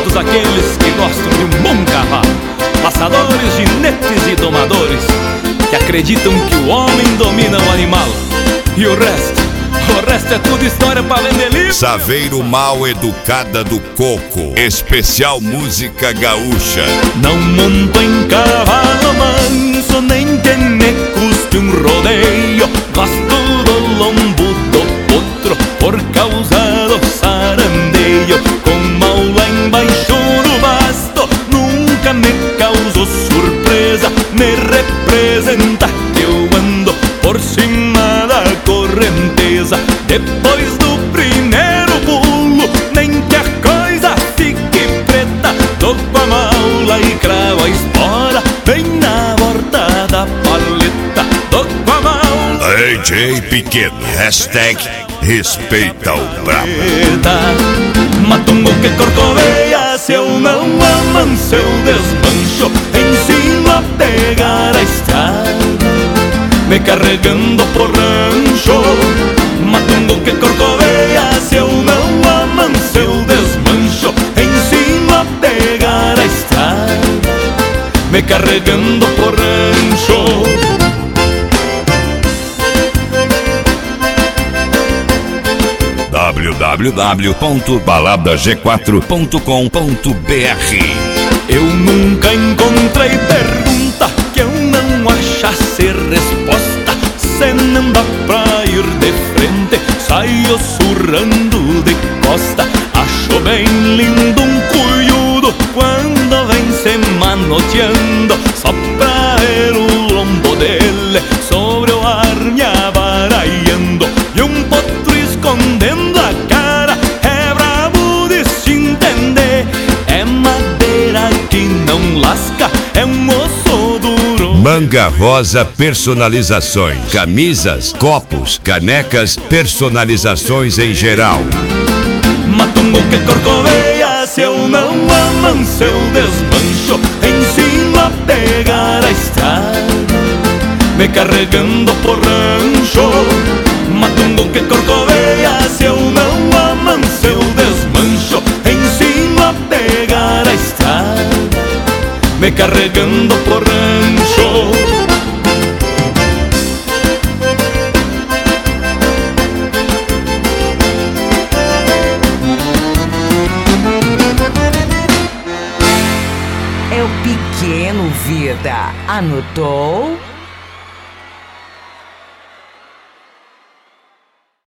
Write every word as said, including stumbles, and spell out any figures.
todos aqueles que gostam de um bom cavalo, laçadores, ginetes e domadores, que acreditam que o homem domina o animal. E o resto, o resto é tudo história pra vender livro. Saveiro Mal Educada do Coco, especial música gaúcha. Não monto em cavalo manso, nem que me custe um rodeio. Gosto do lombo do potro por causa do sarandeio. Com aula embaixo do basto, nunca me causou surpresa. Me representa que eu ando por cima da correnteza. Depois do primeiro pulo, nem que a coisa fique preta, dou com a maula e cravo a espora bem na borda da paleta. Dou com a maula. A J Pequeno, hashtag respeita o brabo. Matungo que corcoveia, se eu não amanso eu desmancho. Ensino a pegar a estrada, me carregando por rancho. Matungo que corcoveia, se eu não amanso eu desmancho. Ensino a pegar a estrada, me carregando por rancho. w w w ponto balada g quatro ponto com ponto b r. Eu nunca encontrei pergunta que eu não achasse resposta. Se não dá pra ir de frente, saio surrando de costa. Acho bem lindo um cuiudo quando vem se manoteando, só pra ver o lombo dele sobre o ar me abaraiando. E um potro escondendo a cara, é brabo de se entender. É madeira que não lasca, é um osso duro. Manga Rosa Personalizações, camisas, copos, canecas, personalizações em geral. Matungo que corcoveia, se eu não amanso eu desmancho. Ensino a pegar a estrada, me carregando por rancho. Matungo que corcoveia, se eu não amanso eu desmancho. Ensino a pegar a estrada, me carregando por rancho. É o Pequeno Vida. Anotou?